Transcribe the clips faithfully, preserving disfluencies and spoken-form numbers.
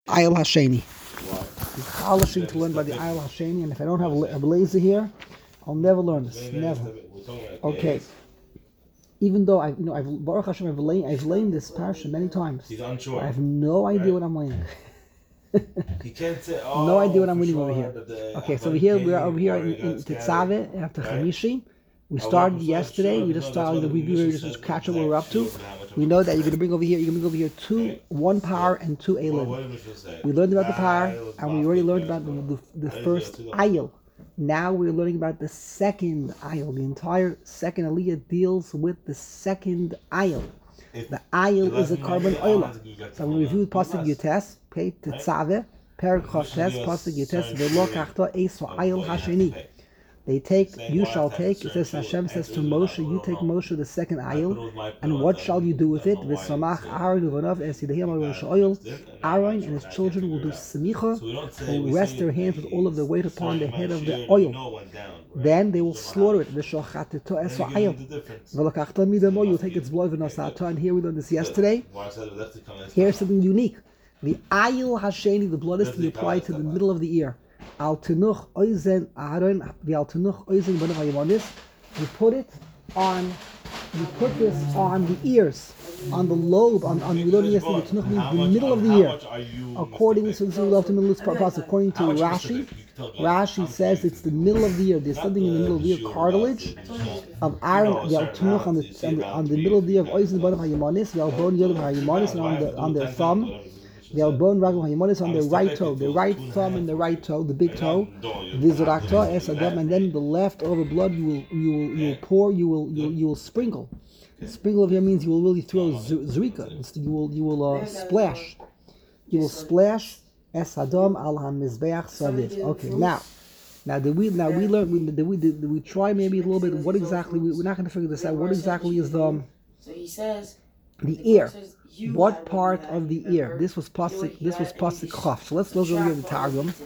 Ayel Hasheni. I'm polishing to learn by the Ayel Hasheni, and if I don't have a blazer here, I'll never learn this. Never. Okay. Even though I, you know, I've Baruch Hashem, I've lain, I've lain this parsha many times. He's unsure. I have no idea right? what I'm laying. He can't say, oh, no idea what I'm reading sure over here. The, okay, so here we are over here in, in Tetzaveh after right? Chamishi. We started yesterday. We just started the review. We just catch up what we're up to. We know that you're going to bring over here. You're going to bring over here two, one power and two elim. We learned about the power, and we already learned about the, the, the first ayil. Now we're learning about the second ayil. The entire second aliyah deals with the second ayil. The ayil is a carbon oil. So we reviewed pasuk Yutes, pei Tetzaveh, perak Chav pasuk Yutes, v'lo kachta eso ayil hasheni. They take, you shall take, it says, Hashem says to Moshe, you take Moshe the second ayil, and what shall you do with it? V'samach Aaron uvanav es yidehim al oil. Aaron and his children will do semicha, will rest their hands with all of the weight upon the head of the oil. Then they will slaughter it. V'shochatito es ayil. V'lakachta midamo, you'll take its blood v'nosata, and here we learned this yesterday. Here's something unique. The ayil hasheni, the blood is to be applied to the middle of the ear. Al tenuch oizen Aaron, the al tenuch oizen b'nei haYimonis. You put it on, you put this on the ears, on the lobe, on on the lobe. Yes, the tenuch means the middle of the ear. According to this, according to Rashi, Rashi says it's the middle of the ear. There's something in the middle of the ear, cartilage of Aaron. The al tenuch on the on the, on the middle of the ear of oizen b'nei haYimonis, the al bon yod haYimonis, and on the on their thumb. The albon ragel haYimonis on the right toe, the right thumb and the right toe, the big toe. V'zirakta es adam, and then the leftover blood you will you will you will pour, you will you will, you will sprinkle. Sprinkle of here means you will really throw zrika. You will you will uh, splash. You will splash es adam al hamizbeach saviv. Okay, now, now did we now we learn we did we did, did we try maybe a little bit what exactly we, we're not going to figure this out. What exactly is the so he says the ear? What part of the ear? This was pasuk. This was pasuk Chav. So let's look over here at the Targum.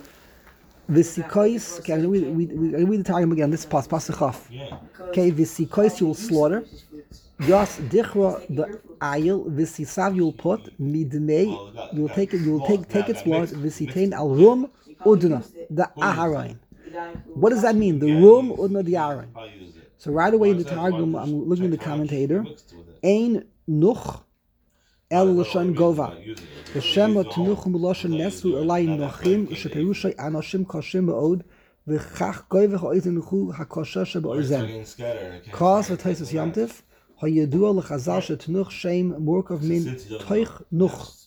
Visikois. Okay, we we we read the Targum again. This is pas pasuk Chav. Okay, visikois you will slaughter. Yas dichra the ayil visisav you will put midmei. You will take it. You will take take its blood. Visitain al rum udna the aharon. What does that mean? The rum udna the aharon. So right away in the Targum, I'm looking at the commentator. Ein nuch. El Lashon Gova. The Shem Tenuchum Lashon Nesu Elai Nochim Sheperushay Anoshim Koshim Meod V'chach Goyvech Oizenuchu Hakosha Sheba'oizen. Kos V'Taisus Yamtiv Hayedua L'Chazal Shetenuch Shem Murkav Min Toich Nuch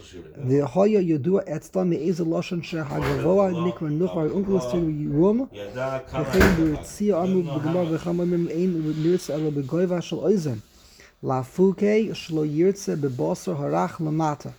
V'Haya Yedua Etzlan Me'ezel Lashon Shehagavoa Nikra Nuch Var Unkelos to Rum V'chein B'Ritzia Amu B'Gemar V'Chamamim Ein Nirtz Elo B'Goyva Shel Oizen. La fuke shlo yirtze bebosor harach lamata.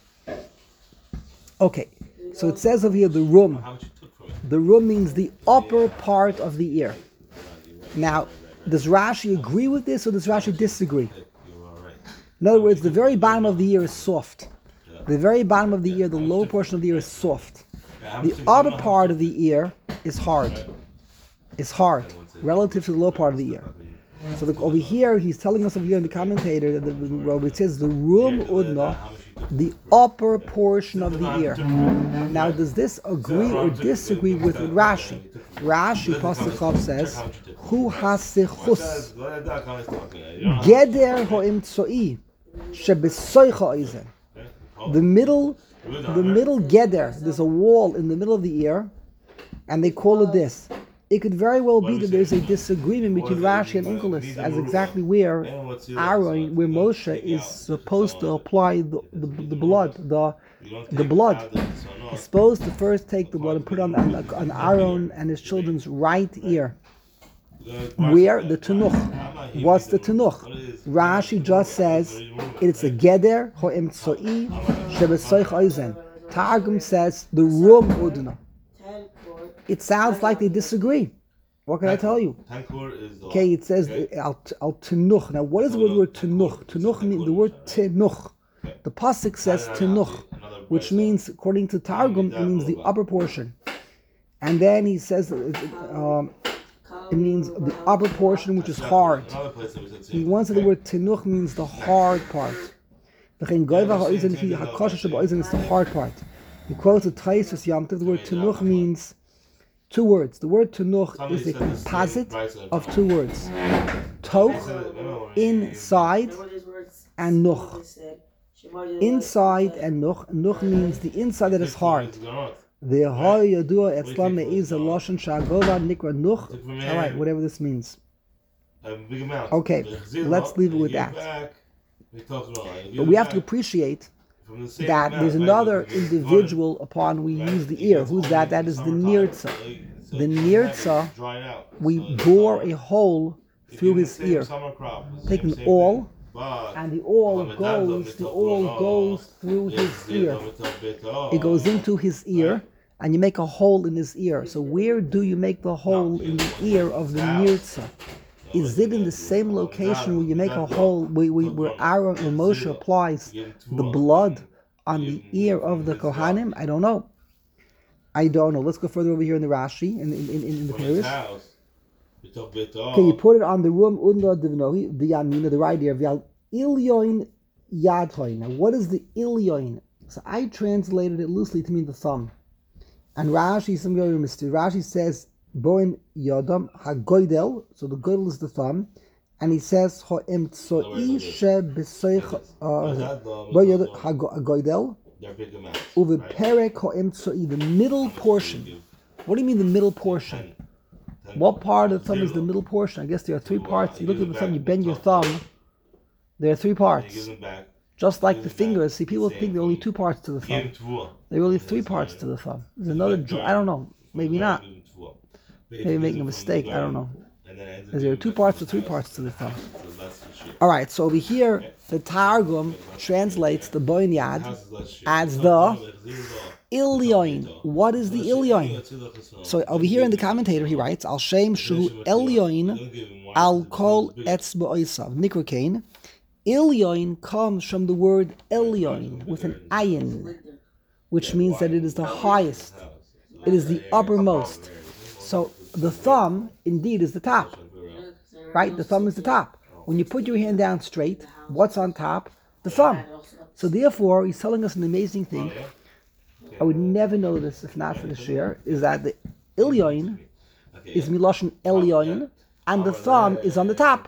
Okay, so it says over here the rum. The rum means the upper part of the ear. Now, does Rashi agree with this or does Rashi disagree? In other words, the very bottom of the ear is soft. The very bottom of the ear, the lower portion of the ear is soft. The upper part of the ear is hard. It's hard relative to the lower part of the ear. So the, over here, he's telling us over here in the commentator that the, where it says the rum udna, the upper portion of the ear. Now, does this agree or disagree with Rashi? Rashi, Pasuk Chav says, "Hu hasichus geder ho'imtzoi shebesoicha oizen." The middle, the middle geder. There's a wall in the middle of the ear, and they call it this. It could very well be that there's a disagreement between Rashi and Onkelos as exactly where Aaron, where Moshe is supposed to apply the, the, the blood, the the blood. He's supposed to first take the blood and put it on, on, on Aaron and his children's right ear. Where? The Tenuch. What's the Tenuch? Rashi just says it's a Geder Ho'imtzoi Shebesoich Oizen. Targum says the Rum Udna. It sounds like they disagree. What can I tell you? Okay, it says al tenuch. Now, what is the word tenuch? Tenuch means the word tenuch. The pasuk says tenuch, which means, according to Targum, it means the upper portion. And then he says um, it means the upper portion, which is hard. He wants the word tenuch means the hard part. It's the hard part. He quotes a Taisus Yom Tov. The word Tanuch means two words. The word Tanuch is a composite of two words. Toch, inside, and Nuch. Inside and Nuch. Nuch means the inside that is hard. The Hoyadua Etzlam is a Lashon Shagova Nikra Nuch. All right, whatever this means. Okay, let's leave it with that. But we have to appreciate that there's another individual upon we use the ear. Who's that? That is the Nirtza. The Nirtza, we bore a hole through his ear. Take an awl, and the awl goes, the awl goes through his ear. It goes into his ear, and you make a hole in his ear. So where do you make the hole in the ear of the Nirtza? Is it in the same location where you make a hole, where, where, where Aaron or Moshe applies the blood on the ear of the Kohanim? I don't know. I don't know. Let's go further over here in the Rashi, in, in, in, in the Paris. Okay, you put it on the room under the the Yamina, the right ear. V'al Ilyoin Yadhoin. Now, what is the Ilyoin? So I translated it loosely to mean the thumb. And Rashi, some very mystery. Rashi says, Boin Yodam Hagoidel, so the goidel is the thumb, and he says Ho'em Tsoi She Besoich Boin Yodam Hagoidel Uve Perek Ho'em Tsoi, the middle portion. What do you mean the middle portion? What part of the thumb is the middle portion? I guess there are three parts. You look at the thumb, you bend your thumb. There are three parts. Just like the fingers. See, people think there are only two parts to the thumb. There are only three parts to the thumb. There's another. I don't know. Maybe not. Maybe making a mistake. I don't know. Is there two parts or three parts to the thumb? All right. So over here, the Targum translates the Boin Yad as the Ilyoin. What is the Ilyoin? So over here in the commentator, he writes, Al Shem Shu Elyoin Al Kol Etzba Oisav Nikra Kain. Ilyoin comes from the word Elyoin with an ayin, which means that it is the highest. It is the uppermost. So the thumb, indeed, is the top. Right? The thumb is the top. When you put your hand down straight, what's on top? The thumb. So therefore, he's telling us an amazing thing. I would never know this if not for the share, is that the Ilyoin is Miloshin Elyoin, and the thumb is on the top.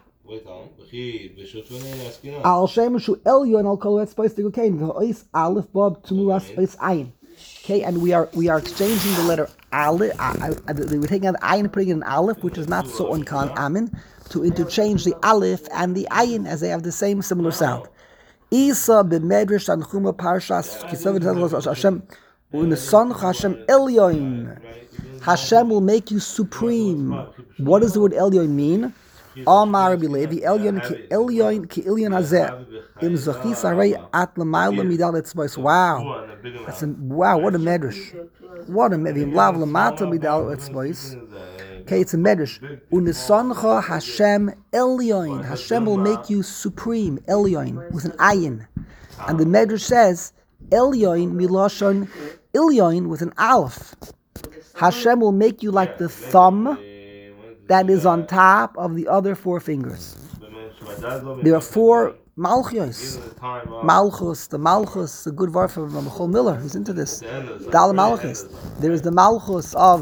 Al Shemushu Elyoin al Kol Etzbais Digukain, the Ois Aleph Bob Tumuras Ois Ayin. Okay, and we are we are exchanging the letter Aleph. We're taking out the Ayin and putting in an Aleph, which is not so uncommon, Amin, to interchange the Aleph and the Ayin as they have the same similar sound. Isa b'medrash Tanchuma Parshas Kisav Hashem u'Nesan Hashem Elyoin. Hashem will make you supreme. What does the word Elyoin mean? Amar Bilevi Elyon ki Elyon ki Elyon Hazeh Im Zachis Arei At Lamayla Midal Etzbais. Wow, that's a wow! What a medrash! What a medrash! Lav Lamata Midal Etzbais. Okay, it's a medrash. Unesancha Hashem Elyon. Hashem will make you supreme. Elyon with an ayin, and the medrash says Elyon milashon Elyon with an aleph. Hashem will make you like the thumb that is on top of the other four fingers. There are four malchus. Malchus, the malchus, the good word from Michael Miller. He's into this. Dal malchus. There is the malchus of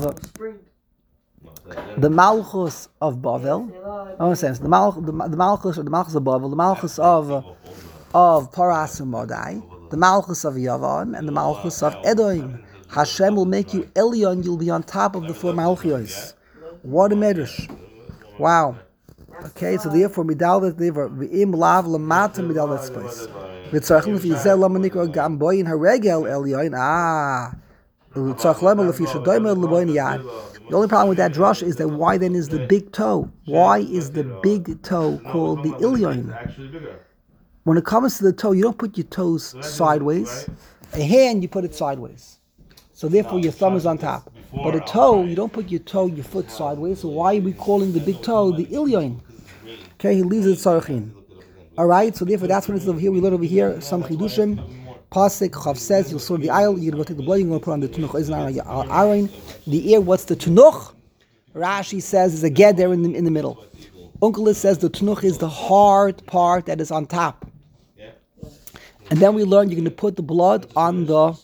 the malchus of Bavel. I want to say the, mal, the, the malchus or the malchus of Bavel, the malchus of of Paras and Modai, the malchus of Yavan, and the malchus of Edom. Hashem will make you Elyon. You'll be on top of the four malchus. What a medrash! Wow. Okay, so therefore, midal that they were v'im lav lamata midal that space. V'tzarchim lefi zel lamanikra gam boyin haregel elyoin. Ah, v'tzarchim lefi shadoyim leboyin yad. The only problem with that drush is that why then is the big toe? Why is the big toe called the ilyoin? When it comes to the toe, you don't put your toes sideways. A hand, you put it sideways. So therefore, your thumb is on top. But a toe, you don't put your toe, your foot sideways. So why are we calling the big toe the Ilyoin? Okay, he leaves it Sarachin. Alright, so therefore that's what it's over here. We learn over here some Chidushim. Pasik Chav says, you'll sort the aisle, you're going to go take the blood, you're going to put on the Tunuch Aron. The ear, what's the Tunuch? Rashi says is a get there in the, in the middle. Unkelis says the Tunuch is the hard part that is on top. And then we learn you're going to put the blood on the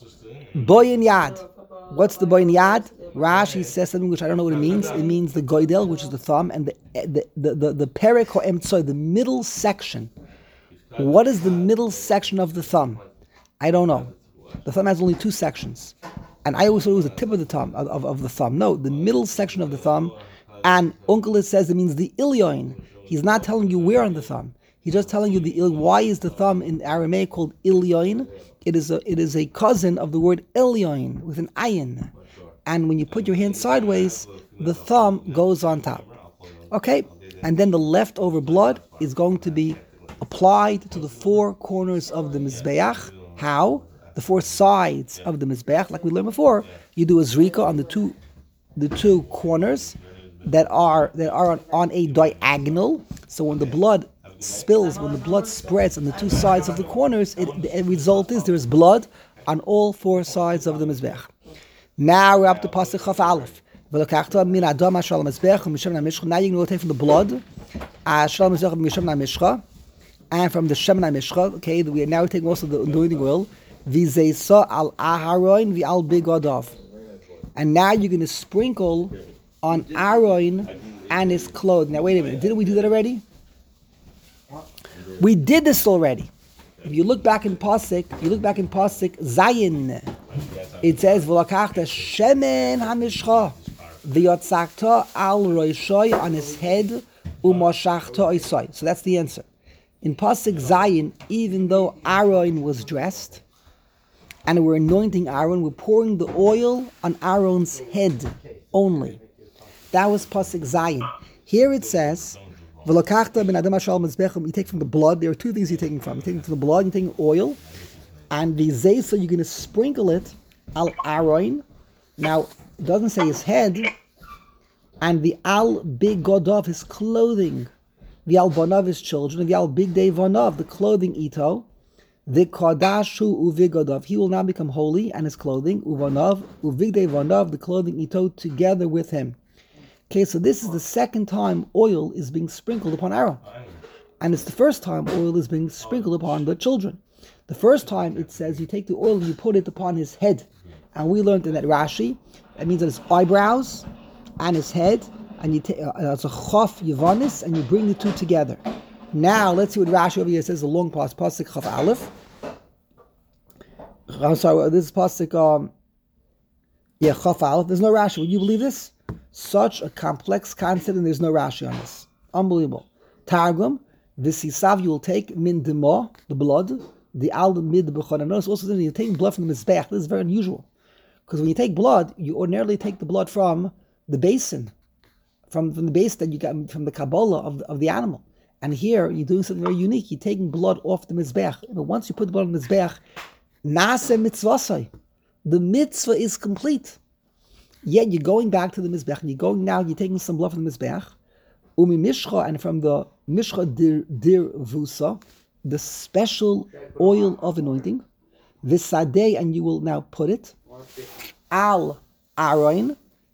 Boyin Yad. What's the Boyin Yad? Rashi says something which I don't know what it means. It means the Goidel, which is the thumb, and the the the the, the Perek Ho'emtsoy, the middle section. What is the middle section of the thumb? I don't know. The thumb has only two sections. And I always thought it was the tip of the thumb, of, of, of the thumb. No, the middle section of the thumb. And Uncle says it means the Ilyoin. He's not telling you where on the thumb. He's just telling you the il. Why is the thumb in Aramaic called Ilyoin? It is a it is a cousin of the word Elyoin with an ayin. And when you put your hand sideways, the thumb goes on top. Okay? And then the leftover blood is going to be applied to the four corners of the Mizbeach. How? The four sides of the Mizbeach, like we learned before. You do a zrika on the two the two corners that are that are on, on a diagonal. So when the blood spills, when the blood spreads on the two sides of the corners, it, the end result is there is blood on all four sides of the Mizbeach. Now we're up to Pasuk Chaf Aleph. Now you can take from the blood, and from the Shemen HaMishcha, okay, we are now taking also the anointing oil, V'zeisa al Aharon v'al bigodav. And now you're going to sprinkle on Aaron and his clothes. Now wait a minute, didn't we do that already? We did this already. If you look back in Pasuk, you look back in Pasuk Zayin. It says V'lakachta shemen hamishcha v'yotzakta al roishoy, on his head u'moshachta oisoi. So that's the answer. In Pasuk Zayin, even though Aaron was dressed and we're anointing Aaron, we're pouring the oil on Aaron's head only. That was Pasuk Zayin. Here it says you take from the blood. There are two things you're taking from. You're taking from the blood, you're taking oil, and the zaysa, you're going to sprinkle it al Aaron. Now, it doesn't say his head, and the al big godov, his clothing, the al bonav, his children, and the al big day vonav, the clothing ito, the kodashu uvigodov, he will now become holy, and his clothing, uvonav, uvigday vonav, the clothing ito, together with him. Okay, so this is the second time oil is being sprinkled upon Aaron. And it's the first time oil is being sprinkled upon the children. The first time it says you take the oil and you put it upon his head. And we learned in that Rashi, that means on his eyebrows and his head, and you take uh, it's a chof yavanis, and you bring the two together. Now let's see what Rashi over here says, a long past, pasuk chaf aleph. I'm sorry, this is pasuk, um, yeah, chaf aleph. There's no Rashi. Would you believe this? Such a complex concept, and there's no Rashi on this. Unbelievable. Targum, this isav you will take min demo, the blood, the al mid b'chon. Notice also that you're taking blood from the mizbeach. This is very unusual, because when you take blood, you ordinarily take the blood from the basin, from, from the base that you got from the Kabbalah of the, of the animal. And here you're doing something very unique. You're taking blood off the mizbeach. But once you put the blood on the mizbeach, nase mitzvasai, the mitzvah is complete. Yet you're going back to the Mizbech, and you're going now, you're taking some blood from the Mizbech, Umi Mishcha, and from the Mishcha dir, dir Vusa, the special oil of anointing, Visadeh, and you will now put it, Al Aaron,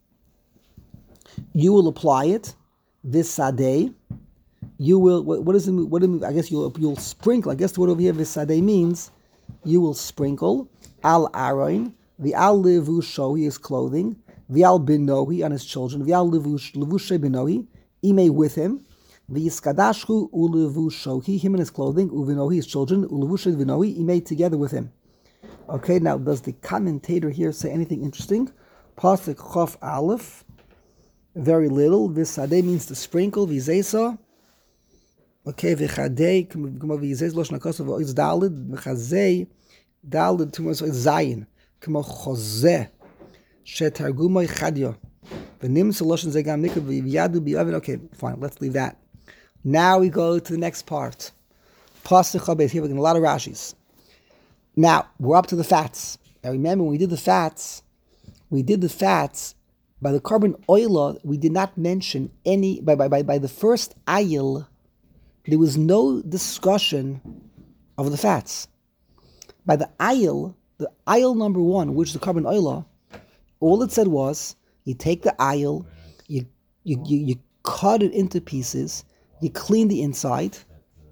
you will apply it, Visadeh, you will, what, what is it, what do I guess you'll, you'll sprinkle, I guess the word over here, Visadeh, means you will sprinkle, Al Aaron, the Al Levusho, his clothing, V'al binohi, on his children, V'al levushe binohi, ime with him, V'yiskadashchu ulevushohi, him and his clothing, Uvinohi, his children, ulevushe vinohi, ime together with him. Okay, now does the commentator here say anything interesting? Pasuk Chof Aleph, very little. V'sadeh means to sprinkle, V'zesa. Okay, V'chadeh, K'mo V'zesa, Losh Nakosav, Oiz Dalid, V'chazeh, Dalid, Tumos Oiz Zayin, K'mo Chozeh, Shetargumoy Chadyo. V'nim Soloshin Zegam Nikah V'yadu B'yavin. Okay, fine, let's leave that. Now we go to the next part. Pasuk Chabez. Here we're getting a lot of Rashis. Now, we're up to the fats. Now remember, when we did the fats, we did the fats, by the carbon oil, we did not mention any, by, by, by, by the first ayil, there was no discussion of the fats. By the ayil, the ayil number one, which is the carbon oil, all it said was, you take the ayil, you, you, you, you cut it into pieces, you clean the inside,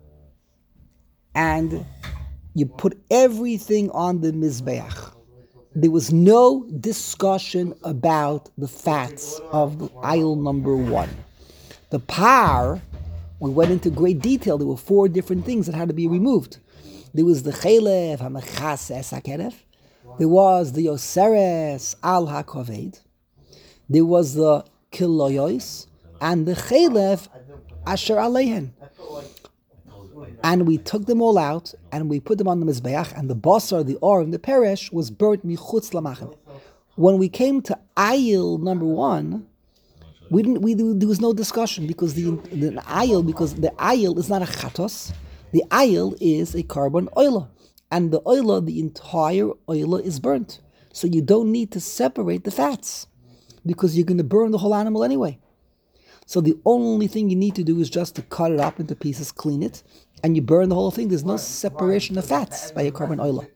and you put everything on the mizbeach. there was no discussion about the fats of the aisle number one. The par, we went into great detail. There were four different things that had to be removed. There was the chelev hamechas es hakeref. There was the yoseres al hakoved. There was the kiloyos and the chelev asher alehen. And we took them all out and we put them on the mizbeach, and the basar, the or, and the peresh was burnt michutz lamachem. When we came to ayil number one, we didn't. We there was no discussion because the the ayil because the ayil is not a chatos. The ayil is a carbon oila, and the oila, the entire oila is burnt. So you don't need to separate the fats because you're going to burn the whole animal anyway. So the only thing you need to do is just to cut it up into pieces, clean it, and you burn the whole thing. There's no separation of fats by a carbon oila.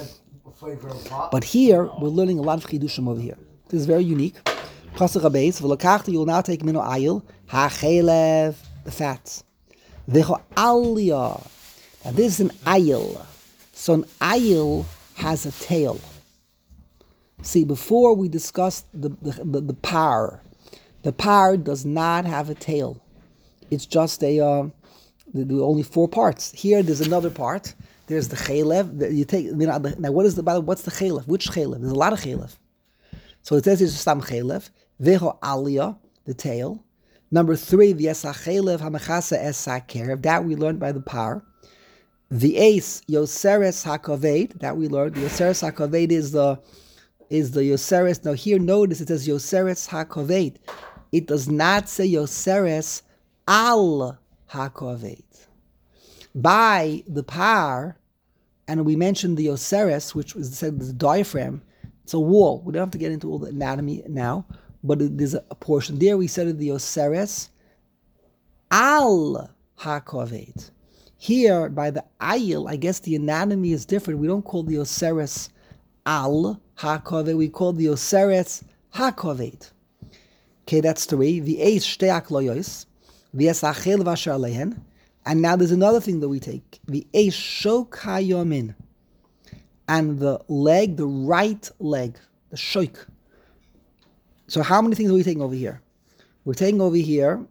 But here, we're learning a lot of chidushim over here. This is very unique. Pasuk Habeis, v'lokachta, you will now take mino ayil, ha'chelev, the fats. V'cho aliyah. Now this is an ayil. So an ayil has a tail. See, before we discussed the, the, the, the par, the par does not have a tail. It's just a, uh, there are only four parts. Here, there's another part. There's the chelev. You take, you know, the, now what is the, what's the chelev? Which chelev? There's a lot of chelev. So it says there's stam chelev. Veho aliyah, the tail. Number three, v'yesa chelev hamechasa es hakerev. That we learned by the par. The ace, yoseres hakoved. That we learned. The yoseres hakoved is the, is the yoseres. Now here, notice it says yoseres hakoved. It does not say yoseres al hakoved. By the par, and we mentioned the yoseres, which was said the diaphragm. It's a wall. We don't have to get into all the anatomy now, but there's a portion there. We said the yoseres al hakoved. Here, by the ayil, I guess the anatomy is different. We don't call the yoseres al hakoved. We call the yoseres hakoved. Okay, that's three. The eight shteak loyos, the esachel vasher lehen, and now there's another thing that we take. The eight shok hayomin, and the leg, the right leg, the shoik. So how many things are we taking over here? We're taking over here.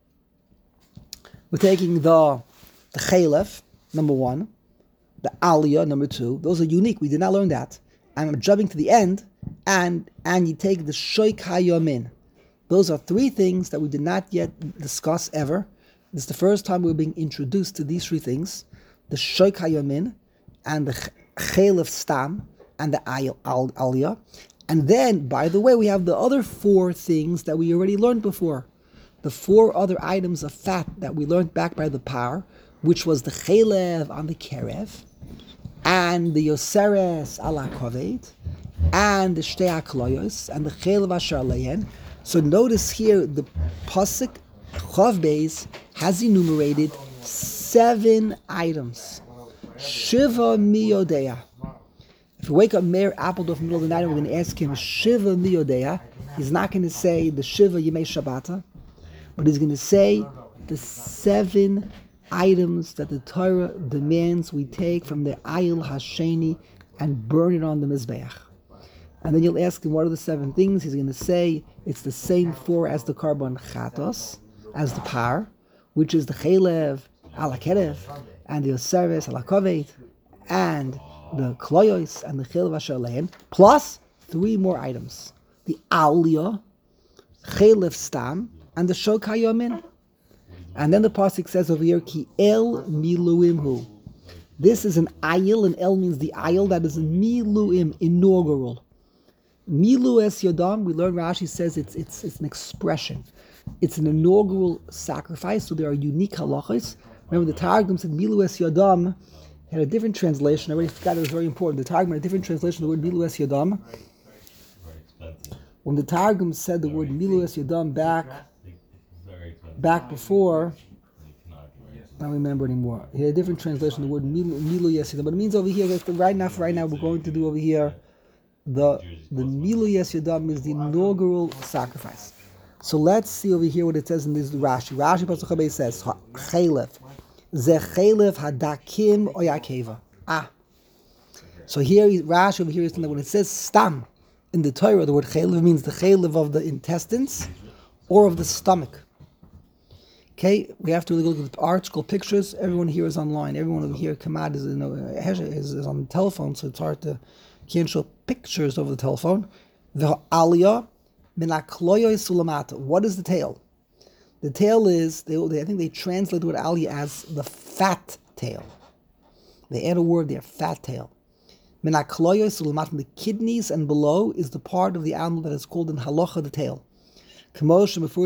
We're taking the the chelev, number one, the aliyah, number two. Those are unique. We did not learn that. And I'm jumping to the end, and and you take the shoik hayomin. Those are three things that we did not yet discuss ever. This is the first time we're being introduced to these three things: the shoik hayomin, and the chelev stam, and the aliyah. And then, by the way, we have the other four things that we already learned before. The four other items of fat that we learned back by the par, which was the chelev on the kerev, and the yoseres ala kovet, and the shtei akloyos, and the chelev asher aleyen. So notice here, the pasuk Chav Beis has enumerated seven items. Shiva miyodea. If we wake up Meir Appledorf in the middle of the night and we're going to ask him Shiva miyodea, he's not going to say the Shiva Yemei Shabbata, but he's going to say the seven items that the Torah demands we take from the Ayil Hasheni and burn it on the Mizbeach. And then you'll ask him, what are the seven things? He's going to say, it's the same four as the carbon chatos, as the par, which is the chelev, ala kerev, and the yoseres, ala kovet, and the kloyos, and the chelev asher lehem, plus three more items. The aliyah, chelev stam, and the shok hayomin. And then the pasuk says over here, ki el miluim hu. This is an ayil, and el means the ayil, that is a miluim, inaugural. Milu es yodam, we learn Rashi says it's it's it's an expression. It's an inaugural sacrifice, so there are unique halachos. Remember the Targum said Milu es yodam, had a different translation. I already forgot it was very important. The Targum had a different translation of the word Milu es yodam. When the Targum said the word Milu es yodam back, back before, I don't remember anymore. He had a different translation of the word Milu, Milu es yodam. But it means over here, right now, for right now, we're going to do over here, The the Milu Yes Yodam is the inaugural sacrifice. So let's see over here what it says in this Rashi. Rashi Pasuk Habeis says, Chelev. Ze chelev hadakim oyakeva. Ah. So here, Rashi over here is saying that when it says stam in the Torah, the word chaylev means the chaylev of the intestines or of the stomach. Okay, we have to really look at article pictures. Everyone here is online. Everyone over here, Kamad is, you know, is, is on the telephone, so it's hard to, can't show pictures over the telephone. The aliyah min hakloyos ulamata. What is the tail? The tail is, they, they, I think they translate the word aliyah as the fat tail. They add a word there, fat tail. Min hakloyos ulamata, the kidneys and below is the part of the animal that is called in halacha the tail. Opposite the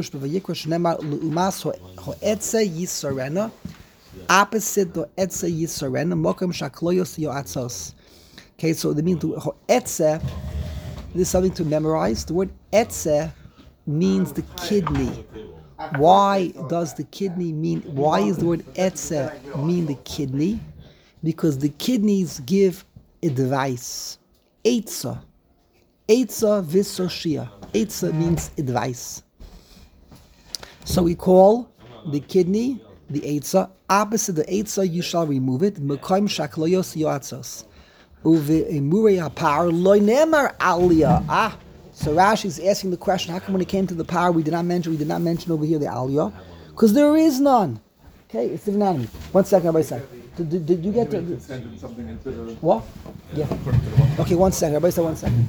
etze yisarena, mokem shakloyos yoatzos. Okay, so they mean to etze. This is something to memorize. The word etze means the kidney. Why does the kidney mean? Why is the word etze mean the kidney? Because the kidneys give advice. Etza. Etza visoshia. Etza means advice. So we call the kidney the etza. Opposite the etza, you shall remove it. Mekoim shakloyos yoatzos. Uve emurei hapar lo nemar aliyah. Ah, so Rashi is asking the question: how come when it came to the power we did not mention? We did not mention over here the aliyah, because there is none. Okay, it's different enemy. One second, everybody. Second. Did, did, did you get to the, something into the what? Yeah. Okay, one second. Everybody, say one second.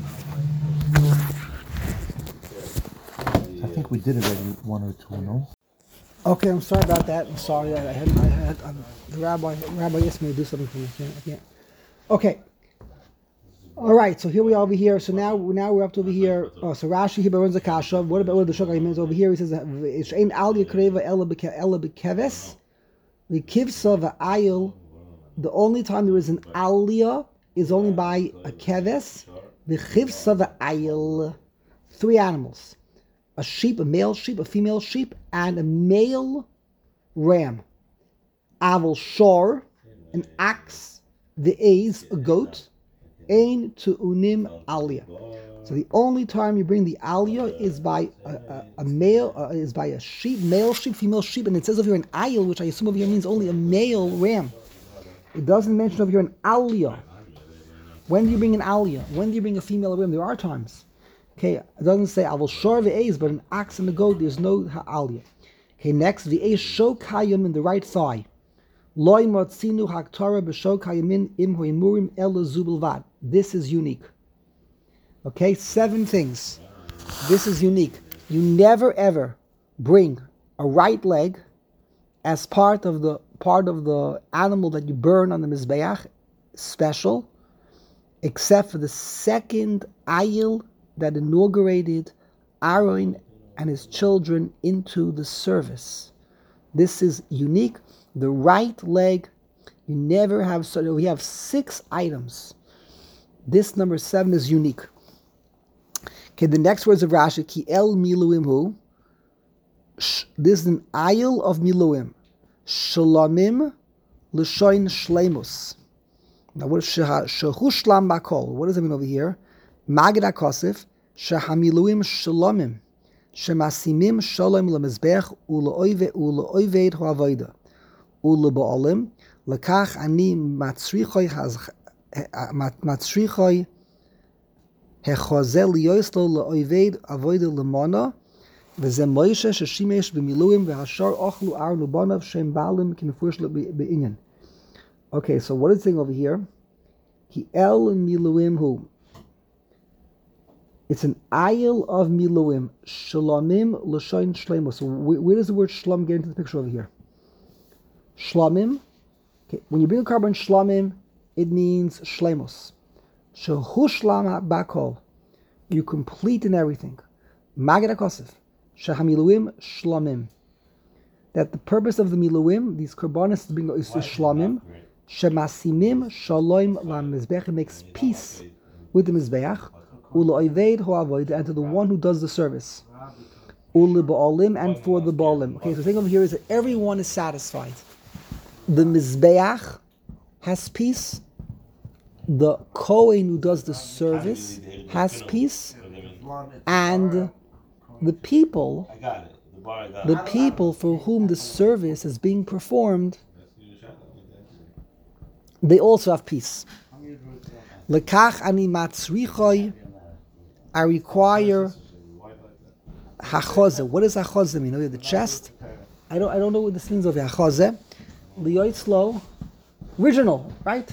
I think we did already one or two, no? Okay, I'm sorry about that. I'm sorry. I had, I had um, the rabbi. The rabbi asked me to do something for me. I can't. I can't. Okay. All right. So here we are over here. So now, now we're up to over here. Oh, so Rashi here runs a kasha. What about what the shogay means over here? He says it's ein al yakreva ela bekeves the kivsa va'ayil. The only time there is an aliyah is only by a keves. The chivsa va'ayil. Three animals. A sheep, a male sheep, a female sheep, and a male ram. Aval shor, an ox, the a's, a goat, ein to unim aliyah. So the only time you bring the aliyah is by a, a, a male, uh, is by a sheep, male sheep, female sheep, and it says over here an ayil, which I assume over here means only a male ram. It doesn't mention over here an aliyah. When do you bring an aliyah? When do you bring a female ram? There are times. Okay, it doesn't say I will shore the a's, but an ox and a goat, there's no aliyah. Okay, next, the a shokayim in the right thigh. Loy motzinu haktara b'shokayimin im hoimurim ela zubelvad. This is unique. Okay, seven things. This is unique. You never ever bring a right leg as part of the part of the animal that you burn on the mizbeach, special, except for the second ayil that inaugurated Aaron and his children into the service. This is unique. The right leg, you never have, so we have six items. This number seven is unique. Okay, the next words of Rashi, ki el miluim hu. This is an ayil of miluim. Shalomim l'shoin shleimus. Now what is shehu shlam bakol? What does it mean over here? Magid HaKosef, Shehamiluim Shalomim, Shemasimim Shalom LeMizbech, Uleoived Hoavoida, Uleba'olim, Lekach Ani Matzrichoi Hechozel Yoislo Leoived Avoida Lemona, V'zem Moshe Sheshimesh B'miluim V'hashar Ochlu Ar Lubanav Shem Balim Kinefurish Be'inyan. Okay, so what is it saying over here? Ki el miluim hu. It's an ayil of miluim. Shalomim l'shoin shleimus. So where, where does the word shlom get into the picture over here? Shlomim. Okay, when you bring a carbon shlomim, it means shleimus. Shehu shlam bakol. You complete in everything. Magid HaKosef. Shehamiluim shlomim. That the purpose of the miluim, these karbanis is to shlomim. Shemasimim shalom lamizbech. It makes peace with the mizbeach. Uleoived hoavoid, and to the one who does the service. Uleba'olim, and for the ba'olim. Okay, so the thing over here is that everyone is satisfied. The mizbeach has peace. The kohen who does the service has peace, and the people, the people for whom the service is being performed, they also have peace. Lekach ani matzrichoi. I require hachoze. What does hachoze mean? Oh, the chest. I don't. I don't know what this means over here. Hachoze. Liyotzlo. Original, right?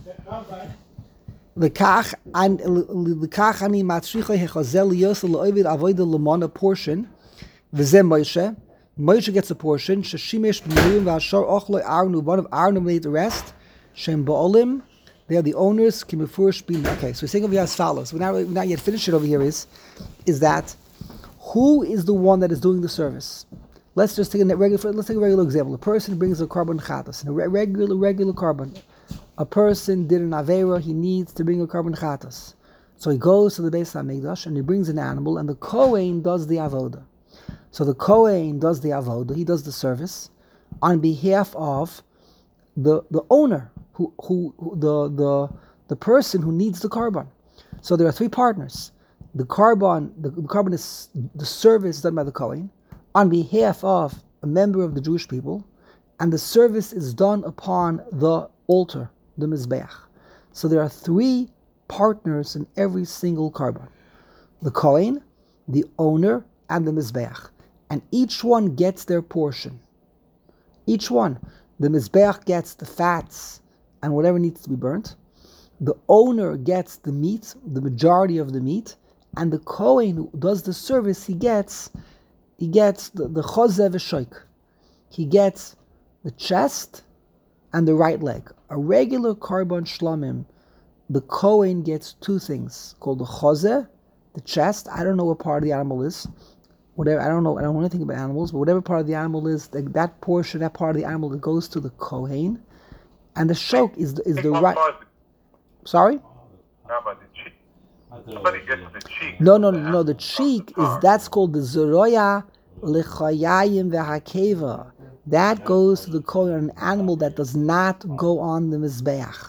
Lekach an lekach ani matzrichoi hachoze liyotzlo leovid avoid the lemona portion. V'zem Moshe. Moshe gets a portion. Sheshimesh b'milim v'ashar ochloi arnu. One of arnu made the rest. Shem ba'olim. They are the owners. Kimifurish bin. Okay, so we're saying over here as follows. We're not, we're not yet finished it over here. Is is that who is the one that is doing the service? Let's just take a regular. Let's take a regular example. A person brings a carbon chatas, and a regular regular carbon. A person did an avera. He needs to bring a carbon chatas, so he goes to the Beis Hamikdash and he brings an animal, and the Kohen does the avoda. So the Kohen does the avoda, he does the service on behalf of the the owner, who, who, who the the the person who needs the carbon. So there are three partners. The carbon, the, the carbon is the service done by the Kohen on behalf of a member of the Jewish people, and the service is done upon the altar, the Mizbeach. So there are three partners in every single carbon: the Kohen, the owner, and the Mizbeach. And each one gets their portion. Each one. The Mizbeach gets the fats and whatever needs to be burnt. The owner gets the meat, the majority of the meat. And the Kohen who does the service, he gets he gets the, the Chozeh v'shoik. He gets the chest and the right leg. A regular carbon shlamim, the Kohen gets two things, called the Chozeh, the chest. I don't know what part of the animal is. Whatever, I don't know, I don't know anything about animals, but whatever part of the animal is, that, that portion, that part of the animal that goes to the Kohen, and the shok is the, is the right. Sorry? How about the cheek? Somebody gets the cheek. No, no, no, no. The cheek is that's called the zeroya lechayayim v'hakeva. That goes to the Kohen, an animal that does not go on the mizbeach.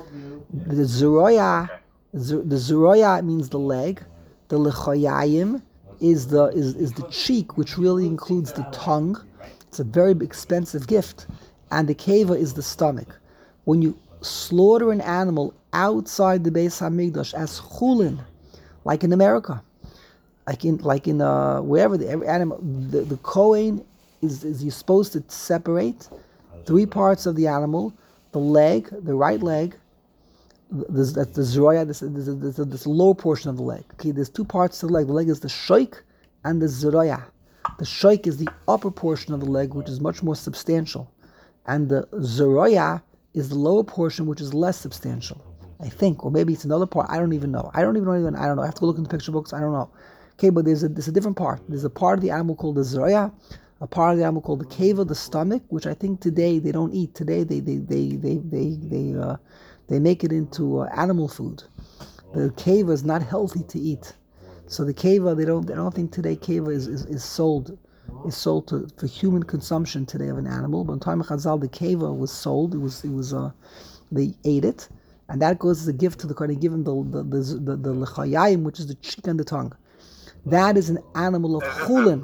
The zeroya, the zeroya means the leg. The lechayayim is the is, is the cheek, which really includes the tongue. It's a very expensive gift. And the keva is the stomach. When you slaughter an animal outside the Beis Hamikdash as chulin, like in America, like in like in uh, wherever the every animal, the, the Kohen is is you're supposed to separate three parts of the animal: the leg, the right leg. There's that's the zroya. This this this this lower portion of the leg. Okay, there's two parts to the leg. The leg is the shoik and the zroya. The shoik is the upper portion of the leg, which is much more substantial, and the zroya is the lower portion, which is less substantial. I think, or maybe it's another part. I don't even know. I don't even know. Even I don't know. I have to go look in the picture books. I don't know. Okay, but there's a there's a different part. There's a part of the animal called the zroya, a part of the animal called the keva, the stomach, which I think today they don't eat. Today they they they they they they uh, they make it into uh, animal food. The keva is not healthy to eat, so the keva they don't. I don't think today keva is, is, is sold is sold to, for human consumption today of an animal. But in time of Chazal, the keva was sold. It was it was uh, they ate it, and that goes as a gift to the Kohen. They give him the the the the, the lechayayim, which is the cheek and the tongue. That is an animal of chulin.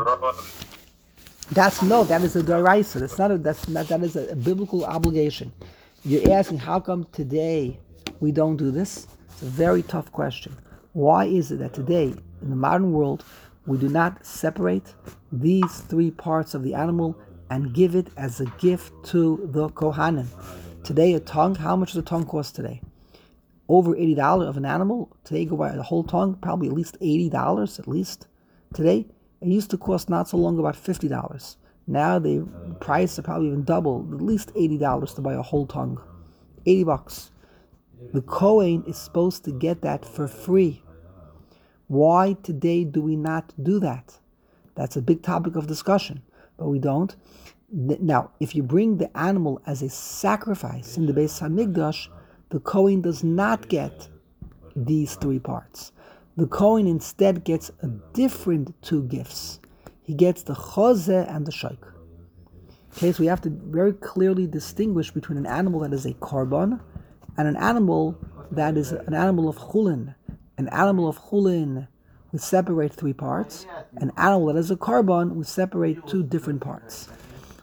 That's no, that is a deraisa. That's not a that's not that is a, a biblical obligation. You're asking how come today we don't do this? It's a very tough question. Why is it that today in the modern world we do not separate these three parts of the animal and give it as a gift to the Kohanim? Today a tongue, how much does a tongue cost today? Over eighty dollars of an animal. Today you go buy the whole tongue, probably at least eighty dollars at least. Today, it used to cost not so long about fifty dollars. Now the price is probably even double, at least eighty dollars to buy a whole tongue. eighty bucks. The Kohen is supposed to get that for free. Why today do we not do that? That's a big topic of discussion, but we don't. Now, if you bring the animal as a sacrifice in the Beis Hamikdash, the Kohen does not get these three parts. The Kohen instead gets a different two gifts. He gets the chozeh and the shoik. Okay, so we have to very clearly distinguish between an animal that is a korban and an animal that is an animal of chulin. An animal of chulin, we separate three parts. An animal that is a korban, we separate two different parts.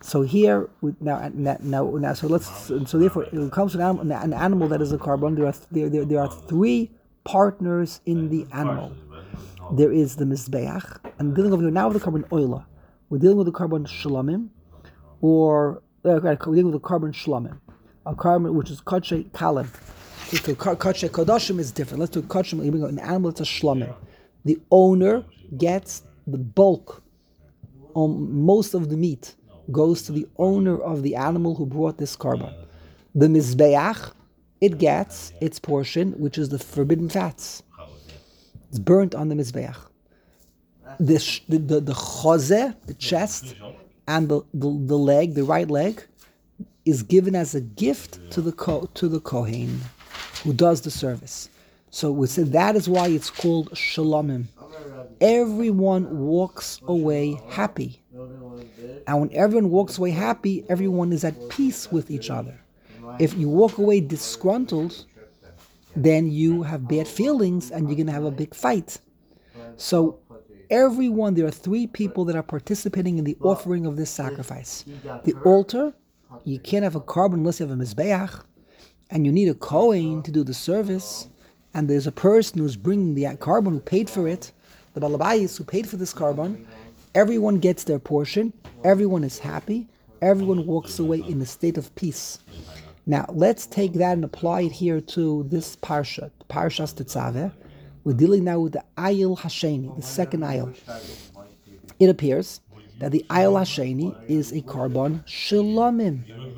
So here we, now, now, now, now, so let's. So therefore, it comes to an animal, an animal that is a carbon. There are there, there, there are three partners in the animal. There is the mizbeach, and dealing over here now with the carbon oila. We're dealing with the carbon shlamim, or uh, we're dealing with the carbon shlamim, a carbon which is kache kalim. So kache kodashim is different. Let's do kachim. An animal that's a shlamim. The owner gets the bulk. On most of the meat goes to the owner of the animal who brought this carbon. The mizbeach, it gets its portion, which is the forbidden fats. It's burnt on the mizbeach. The the the, the chozeh, the chest, and the, the, the leg, the right leg, is given as a gift to the ko, to the kohen, who does the service. So we said that is why it's called shalomim. Everyone walks away happy. And when everyone walks away happy, everyone is at peace with each other. If you walk away disgruntled, then you have bad feelings and you're going to have a big fight. So everyone, there are three people that are participating in the offering of this sacrifice. The altar, you can't have a carbon unless you have a mizbeach, and you need a kohen to do the service, and there's a person who's bringing the carbon who paid for it, the balabayis who paid for this carbon. Everyone gets their portion, everyone is happy, everyone walks away in a state of peace. Now, let's take that and apply it here to this parsha, Parshas Tetzaveh. We're dealing now with the Ayil Hasheni, the second Ayil. It appears that the Ayil Hasheni is a carbon shalomim.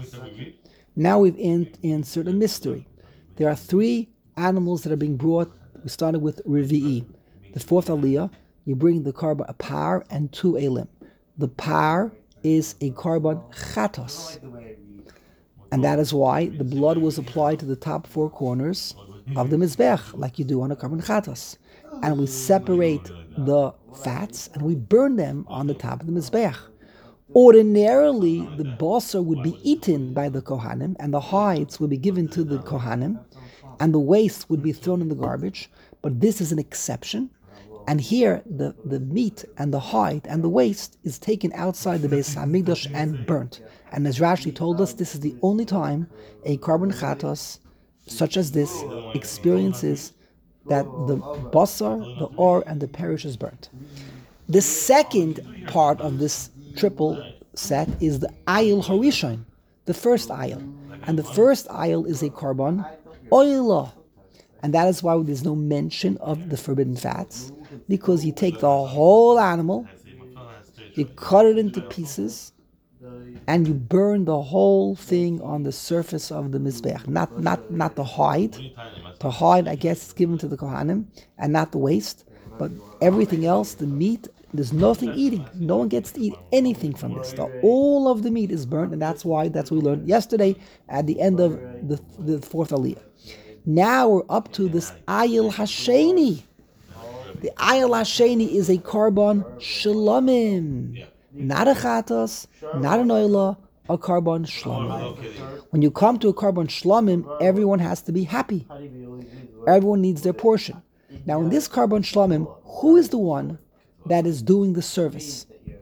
Now we've in, inserted a mystery. There are three animals that are being brought. We started with Revi'i. The fourth Aliyah, you bring the carbon, a par and two elim. The par is a carbon chatos. And that is why the blood was applied to the top four corners of the mizbech, like you do on a carbon chatos. And we separate the fats and we burn them on the top of the mizbech. Ordinarily, the basar would be eaten by the kohanim, and the hides would be given to the kohanim, and the waste would be thrown in the garbage. But this is an exception. And here, the, the meat and the hide and the waste is taken outside the Beis Hamikdash and burnt. And as Rashi told us, this is the only time a carbon chatos, such as this, experiences that the basar, the or, and the perish is burnt. The second part of this triple set is the ayil harishon, the first ayil. And the first ayil is a carbon oila. And that is why there's no mention of the forbidden fats, because you take the whole animal, you cut it into pieces, and you burn the whole thing on the surface of the mizbech. Not, not, not the hide. The hide, I guess, is given to the kohanim, and not the waste. But everything else, the meat, there's nothing eating. No one gets to eat anything from this. The, all of the meat is burnt, and that's why, that's what we learned yesterday at the end of the, the fourth aliyah. Now we're up to this Ayil Hasheni. The Ayil Hasheni is a carbon shalomim. Not a chatos, not an oila, a carbon shlomim. When you come to a carbon shlomim, everyone has to be happy. Everyone needs their portion. Now in this carbon shlomim, who is the one that is doing the service?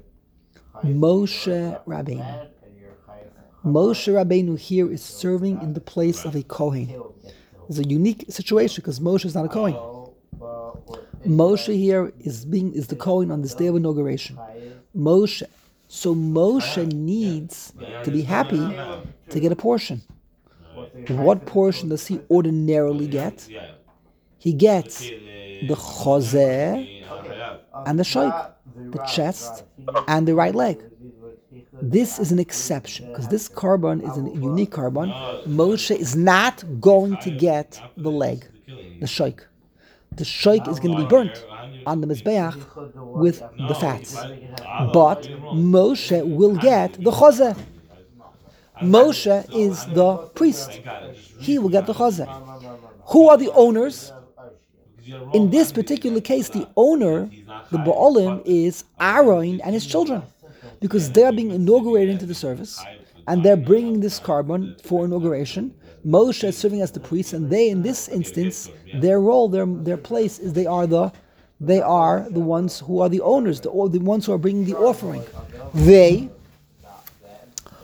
Moshe Rabbeinu. Moshe Rabbeinu here is serving in the place of a kohen. It's a unique situation because Moshe is not a kohen. Moshe here is being is the kohen on this day of inauguration. Moshe. So Moshe needs to be happy to get a portion. What portion does he ordinarily get? He gets the chozeh and the shoik, the chest and the right leg. This is an exception because this carbon is a unique carbon. Moshe is not going to get the leg, the shoik. The shoik is going to be burnt on the mizbeach with the fats. But Moshe will get the chozeh. Moshe is the priest. He will get the chozeh. Who are the owners? In this particular case, the owner, the Ba'alim, is Aaron and his children. Because they're being inaugurated into the service, and they're bringing this carbon for inauguration. Moshe is serving as the priest, and they, in this instance, their role, their their place is they are the they are the ones who are the owners, the the ones who are bringing the offering. They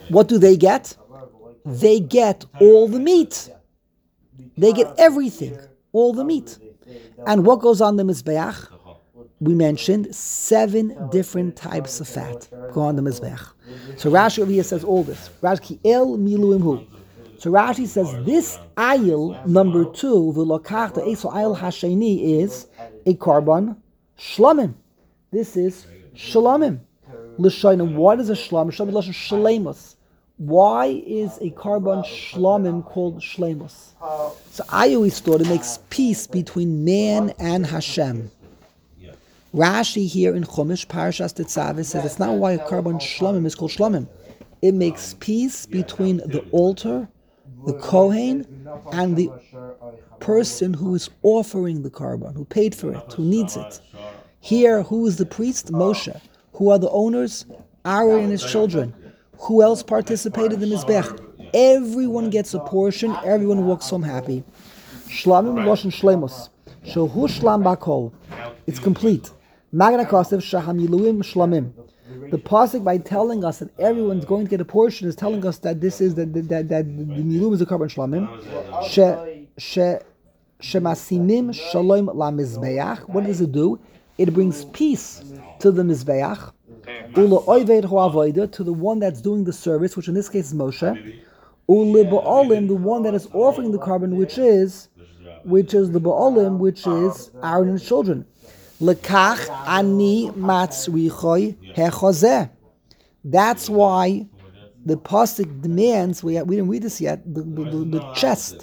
what do they get? They get all the meat. They get everything, all the meat. And what goes on the Mizbeach? We mentioned seven different types of fat go on the Mizbeach. So Rashi over here says all this. Rashi el miluim hu. So Rashi says this ayil number two, v'lokach the eso ayil hasheni, is a carbon shlamim. This is shlamim. L'shonim. What is a shlamim? Shlamim l'shonim shleimus. Why is a carbon shlamim called shleimus? So I always thought it makes peace between man and Hashem. Rashi here in Chumash, Parashas Tetzaveh, says it's not why a carbon shlamim is called shlamim. It makes peace between the altar, the Kohen, and the person who is offering the carbon, who paid for it, who needs it. Here, who is the priest? Moshe. Who are the owners? Aaron and his children. Who else participated in the Mizbech? Everyone gets a portion, everyone walks home happy. Shlamim Loshen Shlemus. Shehu Shlam Bakol. It's complete. Magna Kosev Shahamiluim Shlamim. The pasuk, by telling us that everyone's going to get a portion, is telling us that this is that that, that, that the Milum is a carbon Shlamim. She she Shemasinim Shalom La Mizbeach. What does it do? It brings peace to the Mizbeach. To the one that's doing the service, which in this case is Moshe. Ule Ba'alim, the one that is offering the carbon, which is, which is the Ba'alim, which is Aaron and his children. Lekach ani matzrichoi hechozeh. That's why the pasuk demands. We we didn't read this yet. The, the, the, the chest.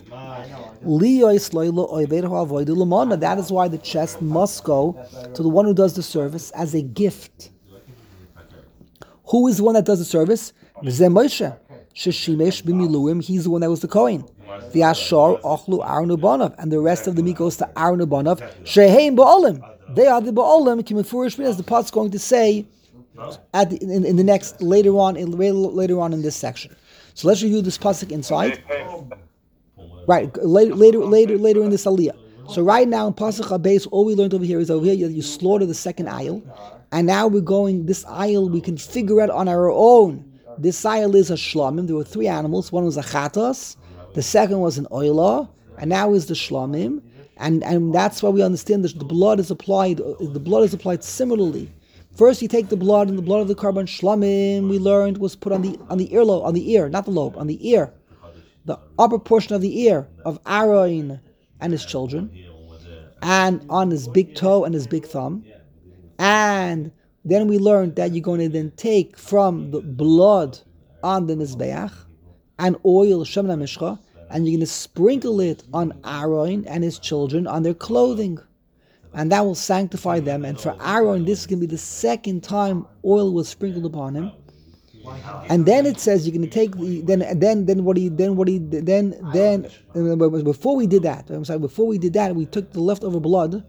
That is why the chest must go to the one who does the service as a gift. Who is the one that does the service? Moshe. Sheshimesh b'miluim. He's the one that was the Kohen. The Ashar ochlu Aaron u'banav, and the rest of the meat goes to Aaron u'banav. Sheheim ba'olim. They are the ba'olim. Kimefurish, as the pot's going to say at the, in, in the next later on in, later on in this section. So let's review this pasuk inside. Right, later later later later in this aliyah. So right now in pasuk habes, all we learned over here is over here you, you slaughter the second aisle. And now we're going, this aisle we can figure out on our own. This aisle is a shlamim. There were three animals. One was a chatas, the second was an oila, and now is the shlamim. And and that's why we understand that the blood is applied, the blood is applied similarly. First you take the blood, and the blood of the carbon shlamim, we learned, was put on the on the earlobe, on the ear, not the lobe, on the ear. The upper portion of the ear of Aaron and his children, and on his big toe and his big thumb. And then we learned that you're going to then take from the blood on the Mizbeach and oil Shemna Mishcha, and you're going to sprinkle it on Aaron and his children on their clothing. And that will sanctify them. And for Aaron, this is going to be the second time oil was sprinkled upon him. And then it says you're going to take the then then then what he then what he then then before we did that I'm sorry before we did that we took the leftover blood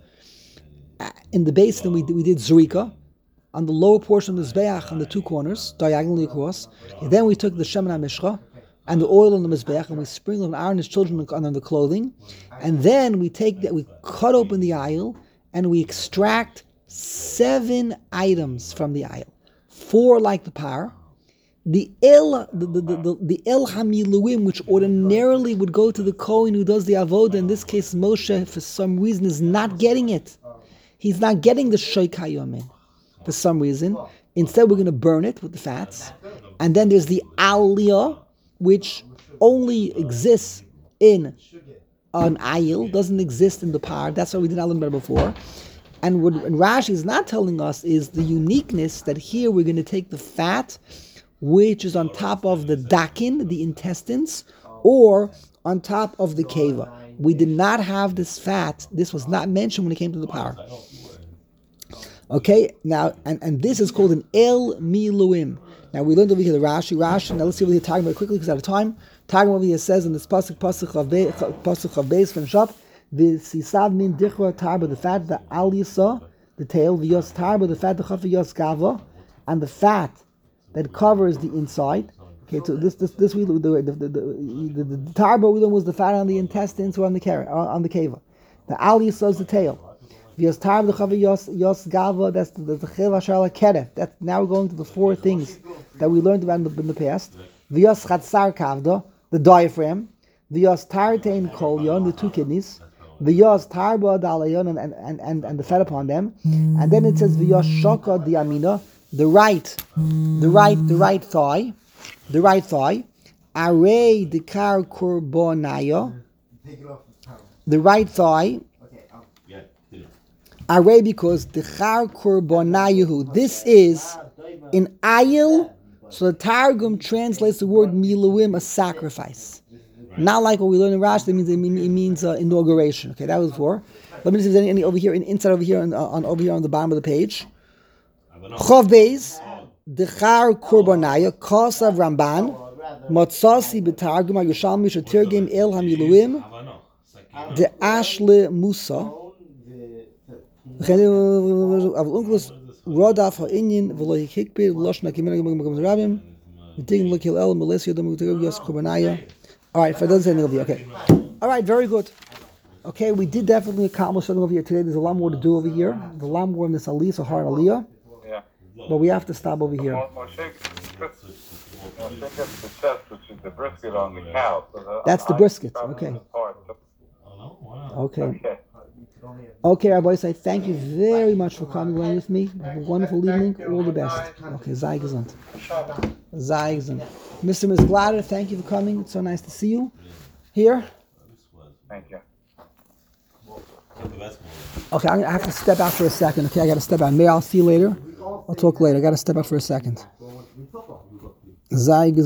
in the basin. We did, we did zrika on the lower portion of the Mizbeach on the two corners diagonally across. And then we took the Shemana Mishcha and the oil on the Mizbeach and we sprinkled on Aaron and his children on the clothing. And then we take that we cut open the aisle and we extract seven items from the aisle. Four like the par. The El, the, the, the, the El Hamiluim, which ordinarily would go to the Kohen who does the Avodah, in this case Moshe, for some reason, is not getting it. He's not getting the Shoik HaYomim for some reason. Instead, we're going to burn it with the fats. And then there's the Aliyah, which only exists in an Ayil, doesn't exist in the Par. That's why we didn't learn about before. And what and Rashi is not telling us is the uniqueness that here we're going to take the fat, which is on top of the dakin, the intestines, or on top of the keva. We did not have this fat. This was not mentioned when it came to the power. Okay, now, and, and this is called an El Miluim. Now, we learned over here the Rashi, Rashi. Now, let's see what he's talking about quickly because out of time. Talking over here says in this pasuk, pasuk of pasuk of beis finish up. The sisav min dichra tarba, the fat, the al yisa, the tail, the yos tarba, the fat, the chafi yos gava, and the fat that covers the inside. Okay, so this this this we the the the, the, the, the, the tarba was the fat on the intestines or on the carrot on the keva. The al yisa is the tail. The yos tarba, the chafi yos yos gava. That's the the cheva shala keref. That's now we're going to the four things that we learned about in the, in the past. V'yos chatzar kavda, the diaphragm. V'yos tartein kolyon, the two kidneys. V'yos tarba dalayon, and, and, and, and the fat upon them. And then it says v'yos shoka diamina, the right, the right, the right thigh, the right thigh. Arei dekar korbonayo, the right thigh. Arei because dekar korbonayu. This is in ayil. So the Targum translates the word miluim, a sacrifice. Not like what we learn in Rashi, that means it means uh, inauguration. Okay, that was before. Let me see if there's any, any over here, in, inside over here, on, on over here on the bottom of the page. Chav Beis, Dechar Korbanaya, Kosav Ramban, Motsasi B'Targum HaYushalmi Shetirgim El HaMiluim, De Ashle Musa, Avunklus Rodaf HaInyin, V'lo Hikikbid, V'loshna Kimena Gimagam Rabim, V'tigim L'Kil El, Melessia Dom Yos Korbanaya. All right, for those anything over here, okay. All right, very good. Okay, we did definitely accomplish something over here today. There's a lot more to do over here. There's a lot more in this aliyah, so hard aliyah. Yeah. But we have to stop over here. Moshe gets the chest, which is the brisket on the cow. So the, That's the brisket, okay. Okay. Okay. Okay, Rabbi, say thank you very much for coming along with me. Have a wonderful evening. All the best. Okay, Zai gesund. Zai gesund. Mister Misglader, thank you for coming. It's so nice to see you here. Thank you. Okay, I have to step out for a second. Okay, I got to step out. May I'll see you later. I'll talk later. I got to step out for a second. Zai gesund.